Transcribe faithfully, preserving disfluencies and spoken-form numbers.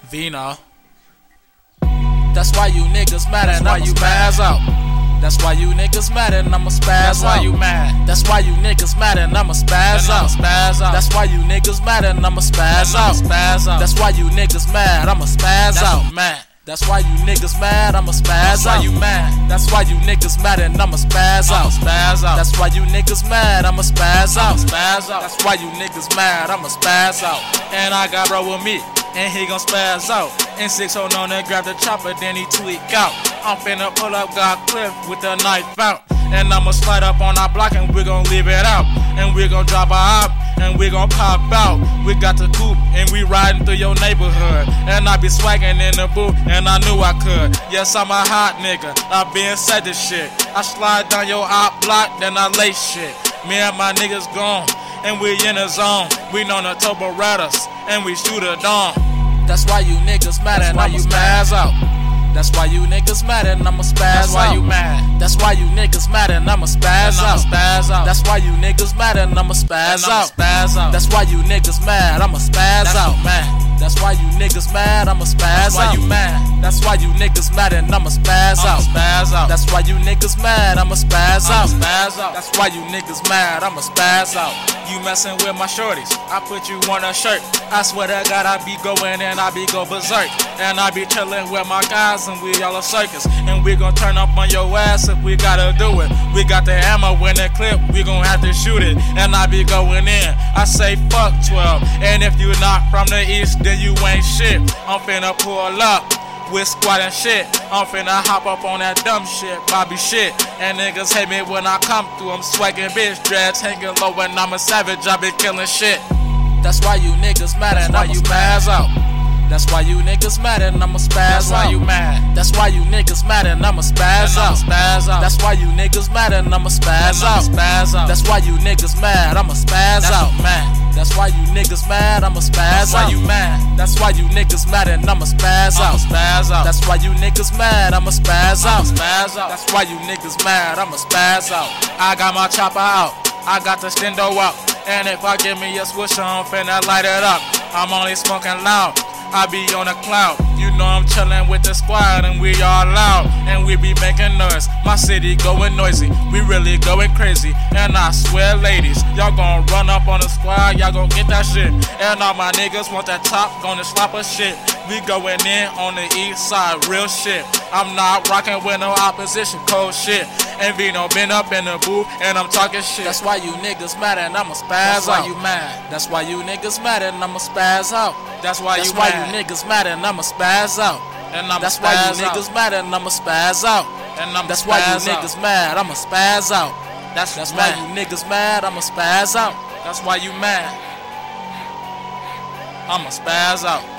Vino. That's why you niggas mad and I'ma spaz out. That's why you niggas mad and I'ma spaz out. That's why you mad. That's why you niggas mad and I'ma spaz out. Spaz out. That's why you niggas mad and I'ma spaz out. Spaz out. That's why you niggas mad. I'ma spaz out. Mad. That's why you niggas mad. I'ma spaz out. That's why you mad. That's why you niggas mad and I'ma spaz out. Spaz out. That's why you niggas mad. I'ma spaz out. Spaz out. That's why you niggas mad. I'ma spaz out. And I got bro with me, and he gon' spaz out. And six hold on and grab the chopper, then he tweak out. I'm finna pull up God Cliff with the knife out. And I'ma slide up on our block and we gon' leave it out. And we gon' drop our op and we gon' pop out. We got the coupe and we riding through your neighborhood. And I be swaggin' in the booth and I knew I could. Yes, I'm a hot nigga, I been said this shit. I slide down your op block, then I lay shit. Me and my niggas gone, and we in the zone. We know the Turbo Ratters, and we shoot a dawn. That's why you niggas mad and I'ma spaz out. That's why you niggas mad and I'ma spaz out. That's why you mad. That's why you niggas mad and I'ma spaz out. Spaz out. That's why you niggas mad and I'ma spaz out. Spaz out. That's why you niggas mad. I'ma spaz out. Man. That's why you niggas mad. I'ma spaz out. That's why you mad. That's why you niggas mad and I'ma spaz out. Spaz out. That's why you niggas mad. I'ma spaz out. Spaz out. That's why you niggas mad. I'ma spaz out. You messin' with my shorties, I put you on a shirt. I swear to God I be going and I be go berserk. And I be chillin' with my guys and we all a circus. And we gon' turn up on your ass if we gotta do it. We got the ammo in the clip, we gon' have to shoot it. And I be going in, I say fuck twelve. And if you not from the east, then you ain't shit. I'm finna pull up with squad and shit. I'm finna hop up on that dumb shit, Bobby shit. And niggas hate me when I come through. I'm swaggin' bitch, dreads hanging low and I'm a savage, I be killing shit. That's why you niggas mad and I'ma spaz out. That's why you niggas mad and I'ma spaz out. That's why you mad. That's why you niggas mad and I'ma spaz out. Spaz out. That's why you niggas mad and I'ma spaz out. Spaz out. That's why you niggas mad. I'ma spaz out. Man. That's why you niggas mad. I'ma spaz out. That's why you mad. That's why you niggas mad and I'ma spaz out. Spaz out. That's why you niggas mad. I'ma spaz out. Spaz out. That's why you niggas mad. I'ma spaz out. I got my chopper out. I got the stendo out. And if I give me a swisher, I'm finna light it up. I'm only smoking loud. I be on a cloud. You know I'm chillin' with the squad and we all loud. And we be making noise. My city going noisy. We really going crazy. And I swear ladies, y'all gon' run up on the squad. Y'all gon' get that shit. And all my niggas want that top, gonna slap a shit. We going in on the east side, real shit. I'm not rockin' with no opposition, cold shit. And Vino been up in the booth and I'm talking shit. That's why you niggas mad and I'ma spaz out. That's why you mad. That's why you niggas mad and I'ma spaz out. That's why you mad. That's why you niggas mad and I'ma spaz out. And I'm That's why you niggas mad and I'ma spaz out. And I'm That's why you niggas mad. I'ma spaz out. That's That's why you niggas mad. I'ma spaz out. That's why you mad. I'ma spaz out.